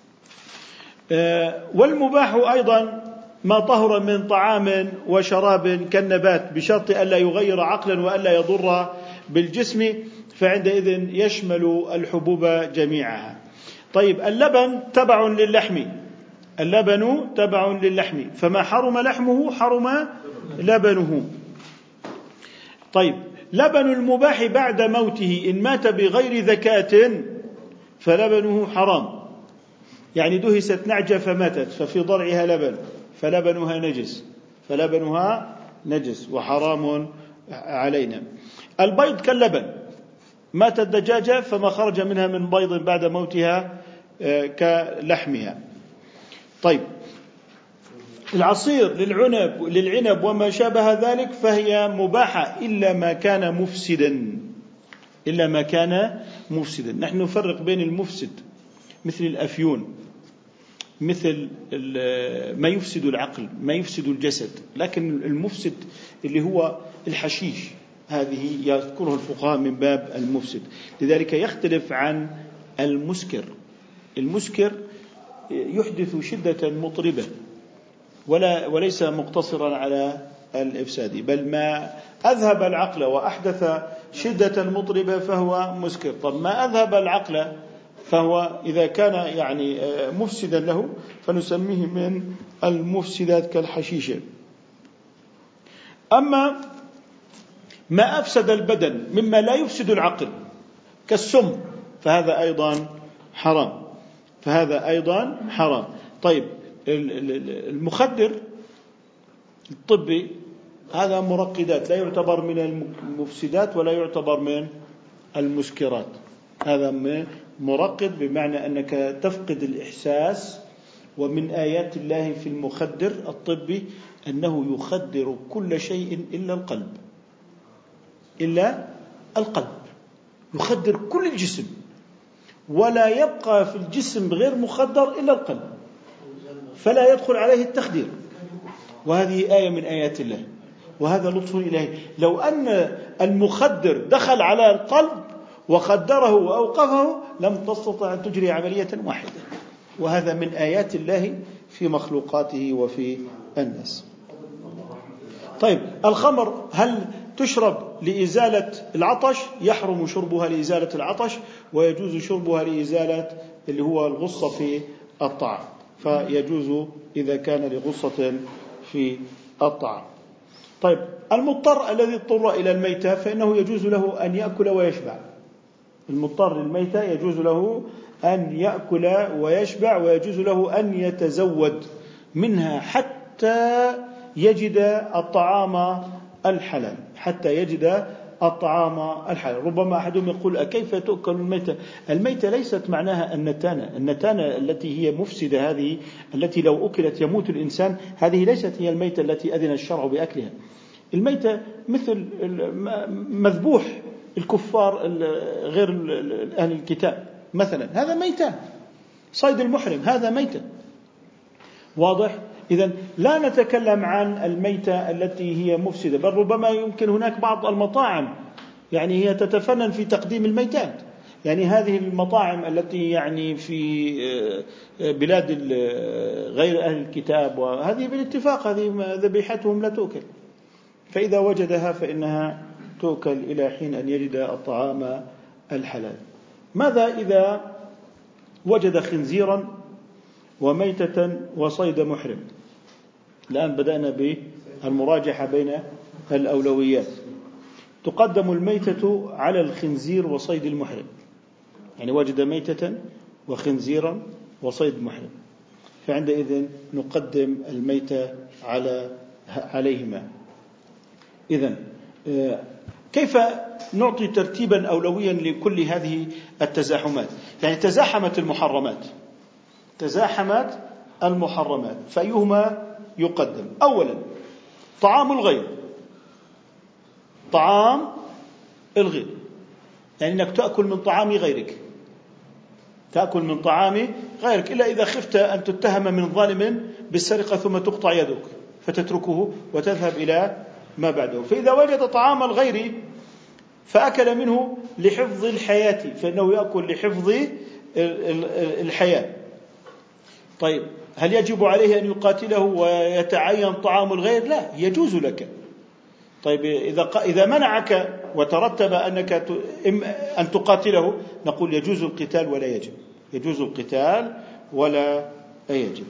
والمباح أيضا ما طهر من طعام وشراب كالنبات بشرط ألا يغير عقلا وألا يضر بالجسم، فعندئذ يشمل الحبوب جميعها. طيب، اللبن تبع للحم اللبن تبع للحم فما حرم لحمه حرم لبنه. طيب، لبن المباح بعد موته إن مات بغير ذكاة فلبنه حرام، يعني دهست نعجة فماتت ففي ضرعها لبن فلبنها نجس فلبنها نجس وحرام علينا. البيض كاللبن، مات الدجاجة فما خرج منها من بيض بعد موتها كلحمها. طيب، العصير للعنب للعنب وما شابه ذلك فهي مباحة إلا ما كان مفسدا إلا ما كان مفسدا. نحن نفرق بين المفسد مثل الأفيون، مثل ما يفسد العقل، ما يفسد الجسد، لكن المفسد اللي هو الحشيش هذه يذكره الفقهاء من باب المفسد. لذلك يختلف عن المسكر. المسكر يحدث شدة مطربة ولا وليس مقتصرا على الإفساد، بل ما أذهب العقل وأحدث شدة مطربة فهو مسكر. طب ما أذهب العقل فهو إذا كان يعني مفسدا له فنسميه من المفسدات كالحشيشة. أما ما أفسد البدن مما لا يفسد العقل كالسم فهذا أيضا حرام فهذا أيضا حرام. طيب، المخدر الطبي هذا مرقدات، لا يعتبر من المفسدات ولا يعتبر من المسكرات، هذا مرقد بمعنى أنك تفقد الإحساس. ومن آيات الله في المخدر الطبي أنه يخدر كل شيء إلا القلب إلا القلب يخدر كل الجسم، ولا يبقى في الجسم غير مخدر إلا القلب، فلا يدخل عليه التخدير. وهذه آية من آيات الله، وهذا لطف إلهي. لو أن المخدر دخل على القلب وخدره وأوقفه لم تستطع أن تجري عملية واحدة، وهذا من آيات الله في مخلوقاته وفي الناس. طيب، الخمر هل تشرب لإزالة العطش؟ يحرم شربها لإزالة العطش، ويجوز شربها لإزالة اللي هو الغصة في الطعام، فيجوز إذا كان لغصة في الطعام. طيب، المضطر الذي اضطر إلى الميتة فإنه يجوز له أن يأكل ويشبع. المضطر للميتة يجوز له أن يأكل ويشبع، ويجوز له أن يتزود منها حتى يجد الطعام الحلال حتى يجد الطعام الحلال. ربما أحدهم يقول كيف تؤكل الميتة؟ الميتة ليست معناها النتانة، النتانة التي هي مفسدة، هذه التي لو أكلت يموت الإنسان، هذه ليست هي الميتة التي أذن الشرع بأكلها. الميتة مثل مذبوح الكفار غير أهل الكتاب مثلا، هذا ميتة. صيد المحرم هذا ميتة، واضح؟ إذن لا نتكلم عن الميتة التي هي مفسدة، بل ربما يمكن هناك بعض المطاعم يعني هي تتفنن في تقديم الميتات. يعني هذه المطاعم التي يعني في بلاد غير أهل الكتاب، وهذه بالاتفاق هذه ذبيحتهم لا تؤكل، فإذا وجدها فإنها تؤكل إلى حين أن يجد الطعام الحلال. ماذا إذا وجد خنزيرا وميتة وصيد محرم؟ الآن بدأنا بالمراجحة بين الأولويات. تقدم الميتة على الخنزير وصيد المحرم، يعني وجد ميتة وخنزيرا وصيد محرم، فعندئذ نقدم الميتة على عليهما. إذن كيف نعطي ترتيبا أولويا لكل هذه التزاحمات؟ يعني تزاحمت المحرمات تزاحمت المحرمات فأيهما يقدم؟ أولا طعام الغير، طعام الغير يعني أنك تأكل من طعام غيرك، تأكل من طعام غيرك، إلا إذا خفت أن تتهم من ظالم بالسرقة ثم تقطع يدك فتتركه وتذهب إلى ما بعده. فإذا وجد طعام الغير فأكل منه لحفظ الحياة فإنه يأكل لحفظ الحياة. طيب هل يجب عليه أن يقاتله ويتعين طعام الغير؟ لا، يجوز لك. طيب إذا إذا منعك وترتب أنك أن تقاتله، نقول يجوز القتال ولا يجب، يجوز القتال ولا يجب.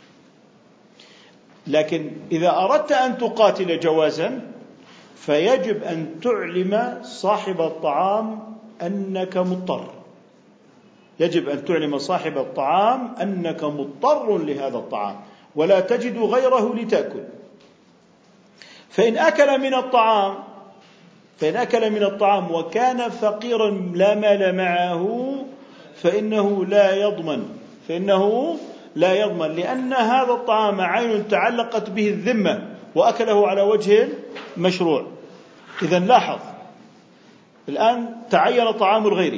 لكن إذا أردت أن تقاتل جوازا فيجب أن تعلم صاحب الطعام أنك مضطر، يجب أن تعلم صاحب الطعام أنك مضطر لهذا الطعام ولا تجد غيره لتأكل. فإن أكل من الطعام فإن أكل من الطعام وكان فقيرا لا مال معه فإنه لا يضمن فإنه لا يضمن لأن هذا الطعام عين تعلقت به الذمة وأكله على وجه مشروع. إذن لاحظ، الآن تعين طعام الغير،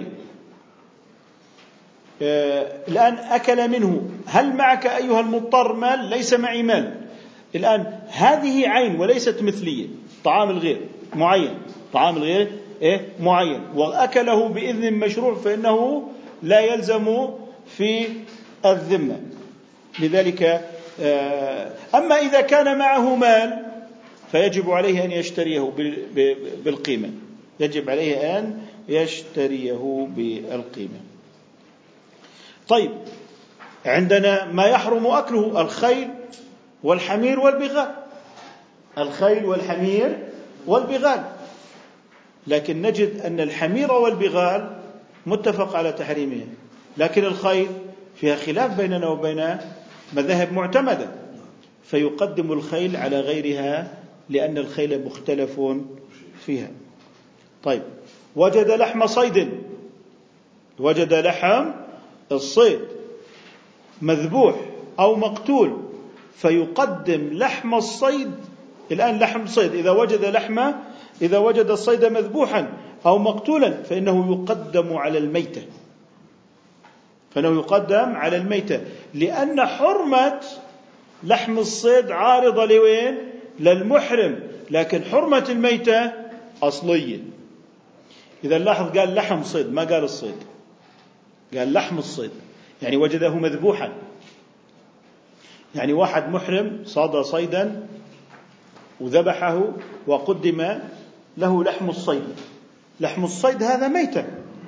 الآن أكل منه، هل معك أيها المضطر مال؟ ليس معي مال. الآن هذه عين وليست مثلية، طعام الغير معين، طعام الغير إيه معين، وأكله بإذن مشروع فإنه لا يلزم في الذمة. لذلك أما إذا كان معه مال فيجب عليه أن يشتريه بالقيمة، يجب عليه أن يشتريه بالقيمة. طيب عندنا ما يحرم أكله: الخيل والحمير والبغال، الخيل والحمير والبغال. لكن نجد أن الحمير والبغال متفق على تحريمها، لكن الخيل فيها خلاف بيننا وبين مذاهب معتمدة، فيقدم الخيل على غيرها لأن الخيل مختلف فيها. طيب وجد لحم صيد، وجد لحم الصيد مذبوح أو مقتول فيقدم لحم الصيد. الآن لحم الصيد إذا وجد لحمه إذا وجد الصيد مذبوحا أو مقتولا فإنه يقدم على الميتة، فإنه يقدم على الميتة لأن حرمة لحم الصيد عارضة لوين؟ للمحرم، لكن حرمة الميتة أصلية. إذا لاحظ قال لحم صيد ما قال الصيد، قال لحم الصيد، يعني وجده مذبوحا. يعني واحد محرم صاد صيدا وذبحه وقدم له لحم الصيد، لحم الصيد هذا ميتة،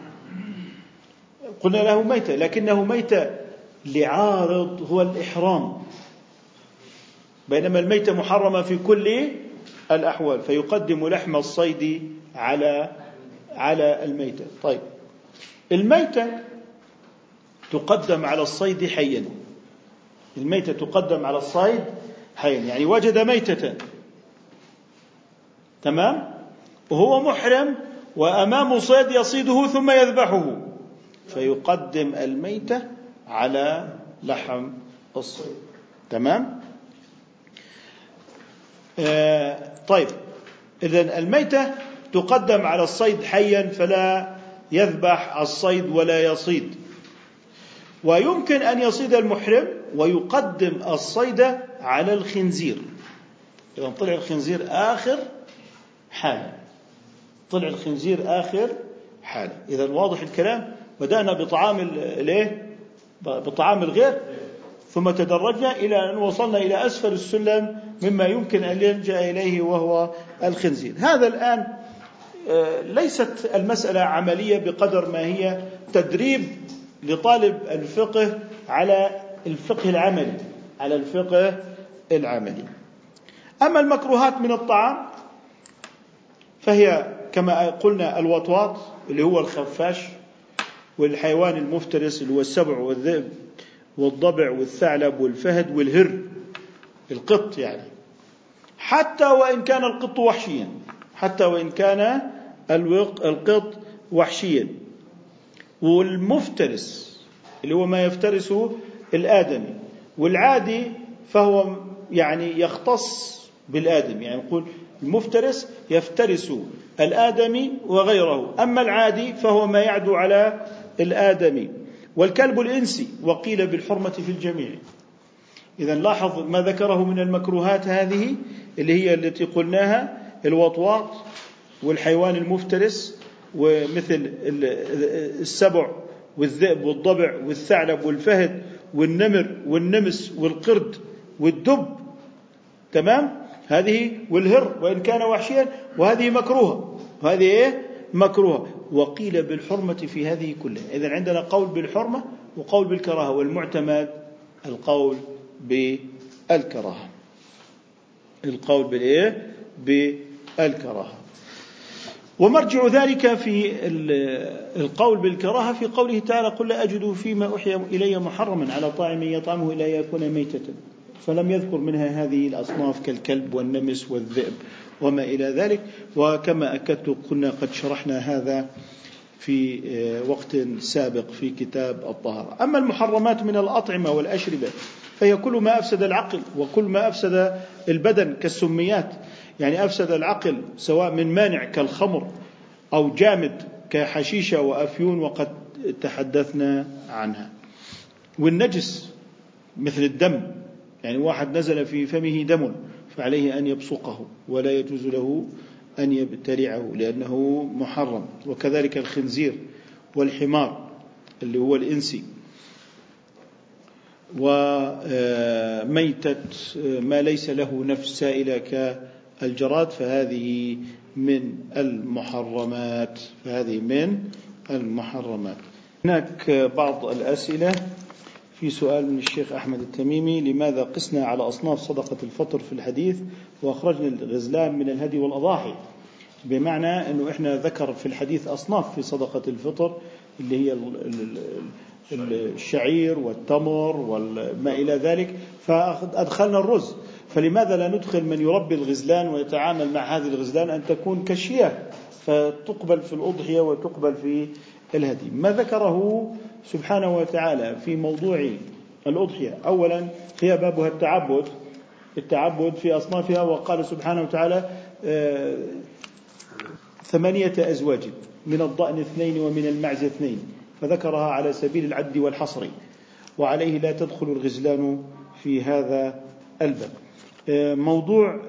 قلنا له ميتة، لكنه ميتة لعارض هو الإحرام، بينما الميتة محرمة في كل الأحوال، فيقدم لحم الصيد على على الميتة. طيب الميتة تقدم على الصيد حيا، الميتة تقدم على الصيد حيا، يعني وجد ميتة تمام، وهو محرم وأمامه صيد يصيده ثم يذبحه، فيقدم الميتة على لحم الصيد. تمام؟ آه طيب، إذن الميتة تقدم على الصيد حيا، فلا يذبح الصيد ولا يصيد. ويمكن أن يصيد المحرم ويقدم الصيد على الخنزير. إذن طلع الخنزير آخر حالة، طلع الخنزير آخر حالة. إذن واضح الكلام. بدأنا بطعام الايه بطعام الغير، ثم تدرجنا إلى أن وصلنا إلى أسفل السلم مما يمكن أن يلجأ إليه وهو الخنزير. هذا الآن ليست المسألة عملية بقدر ما هي تدريب لطالب الفقه على الفقه العملي على الفقه العملي. أما المكروهات من الطعام فهي كما قلنا الوطواط اللي هو الخفاش، والحيوان المفترس اللي هو السبع والذئب والضبع والثعلب والفهد والهر، القط يعني، حتى وإن كان القط وحشيا حتى وإن كان القط وحشيا. والمفترس اللي هو ما يفترسه الآدمي، والعادي فهو يعني يختص بالآدمي، يعني نقول المفترس يفترس الآدمي وغيره، أما العادي فهو ما يعدو على الآدمي. والكلب الإنسي وقيل بالحرمة في الجميع. إذن لاحظ ما ذكره من المكروهات هذه اللي هي التي قلناها: الوطواط والحيوان المفترس، ومثل السبع والذئب والضبع والثعلب والفهد والنمر والنمس والقرد والدب. تمام؟ هذه والهر وإن كان وحشيا، وهذه مكروهة، وهذه إيه؟ مكروهة. وقيل بالحرمة في هذه كلها. إذن عندنا قول بالحرمة وقول بالكراهة، والمعتمد القول بالكراهة. القول بالإيه؟ بالكراهة. ومرجع ذلك في القول بالكراهة في قوله تعالى: قل لا أجد فيما أوحي إلي محرما على طاعم يطعمه إلا يكون ميتة. فلم يذكر منها هذه الأصناف كالكلب والنمس والذئب وما إلى ذلك. وكما أكدت كنا قد شرحنا هذا في وقت سابق في كتاب الطهارة. أما المحرمات من الأطعمة والأشربة فهي كل ما أفسد العقل وكل ما أفسد البدن كالسميات، يعني أفسد العقل سواء من مانع كالخمر أو جامد كحشيشة وأفيون وقد تحدثنا عنها. والنجس مثل الدم، يعني واحد نزل في فمه دم فعليه أن يبصقه ولا يجوز له أن يبتلعه لأنه محرم. وكذلك الخنزير والحمار اللي هو الإنسي، وميتة ما ليس له نفس سائلة كالجراد، فهذه من المحرمات فهذه من المحرمات. هناك بعض الأسئلة. في سؤال من الشيخ أحمد التميمي: لماذا قسنا على أصناف صدقة الفطر في الحديث وأخرجنا الغزلان من الهدي والأضاحي؟ بمعنى أنه إحنا ذكر في الحديث أصناف في صدقة الفطر اللي هي الشعير والتمر وما إلى ذلك، فأدخلنا الرز، فلماذا لا ندخل من يربي الغزلان ويتعامل مع هذه الغزلان أن تكون كالشياه فتقبل في الأضحية وتقبل في الهدي؟ ما ذكره سبحانه وتعالى في موضوع الأضحية: أولا هي بابها التعبد التعبد في أصنافها، وقال سبحانه وتعالى: ثمانية أزواج من الضأن اثنين ومن المعز اثنين، فذكرها على سبيل العد والحصر، وعليه لا تدخل الغزلان في هذا الباب. موضوع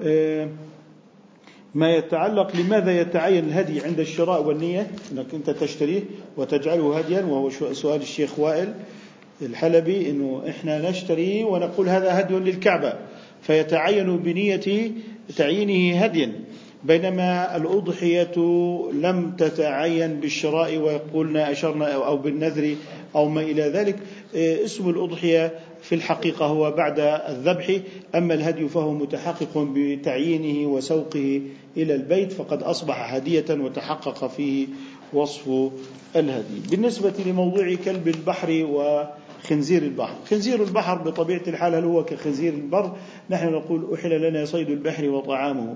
ما يتعلق لماذا يتعين الهدي عند الشراء والنية، أنك أنت تشتريه وتجعله هديا، وهو سؤال الشيخ وائل الحلبي، أنه إحنا نشتري ونقول هذا هدي للكعبة فيتعين بنية تعيينه هديا، بينما الأضحية لم تتعين بالشراء وقلنا أشرنا أو بالنذر أو ما إلى ذلك. اسم الأضحية في الحقيقة هو بعد الذبح، أما الهدي فهو متحقق بتعيينه وسوقه إلى البيت، فقد أصبح هدية وتحقق فيه وصف الهدي. بالنسبة لموضوع كلب البحر وخنزير البحر، خنزير البحر بطبيعة الحال هل هو كخنزير البر؟ نحن نقول أحل لنا صيد البحر وطعامه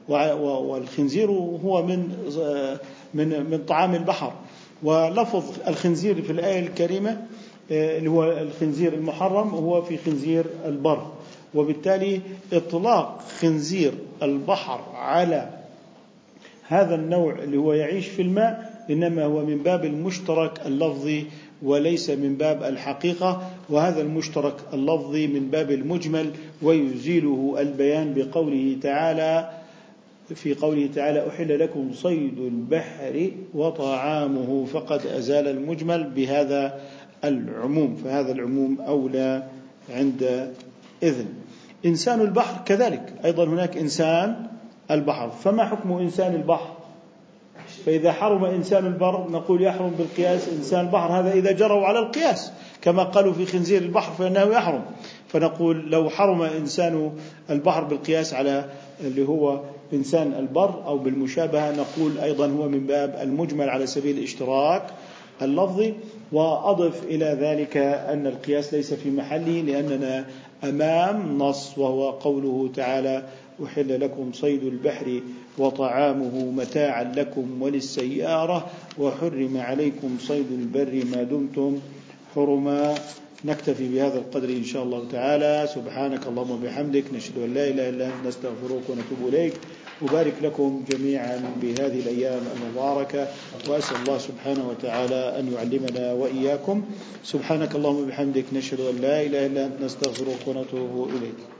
والخنزير هو من من من طعام البحر. ولفظ الخنزير في الآية الكريمة اللي هو الخنزير المحرم هو في خنزير البر، وبالتالي إطلاق خنزير البحر على هذا النوع اللي هو يعيش في الماء إنما هو من باب المشترك اللفظي وليس من باب الحقيقة، وهذا المشترك اللفظي من باب المجمل، ويزيله البيان بقوله تعالى في قوله تعالى أحل لكم صيد البحر وطعامه، فقد أزال المجمل بهذا العموم، فهذا العموم أولى عند إذن. إنسان البحر كذلك أيضا هناك إنسان البحر، فما حكم إنسان البحر؟ فإذا حرم إنسان البر نقول يحرم بالقياس إنسان البحر، هذا إذا جروا على القياس كما قالوا في خنزير البحر فإنه يحرم، فنقول لو حرم إنسان البحر بالقياس على اللي هو إنسان البر أو بالمشابهة نقول أيضا هو من باب المجمل على سبيل الاشتراك اللفظي. وأضف إلى ذلك أن القياس ليس في محله، لأننا أمام نص وهو قوله تعالى أحل لكم صيد البحر وطعامه متاعا لكم وللسيارة وحرم عليكم صيد البر ما دمتم حرما. نكتفي بهذا القدر إن شاء الله تعالى. سبحانك اللهم وبحمدك، نشهد أن لا إله إلا أنت، نستغفرك ونتوب إليك. أبارك لكم جميعا بهذه الأيام المباركة، وأسأل الله سبحانه وتعالى أن يعلمنا وإياكم. سبحانك اللهم وبحمدك، نشهد أن لا إله إلا أنت، نستغفرك ونتوب إليك.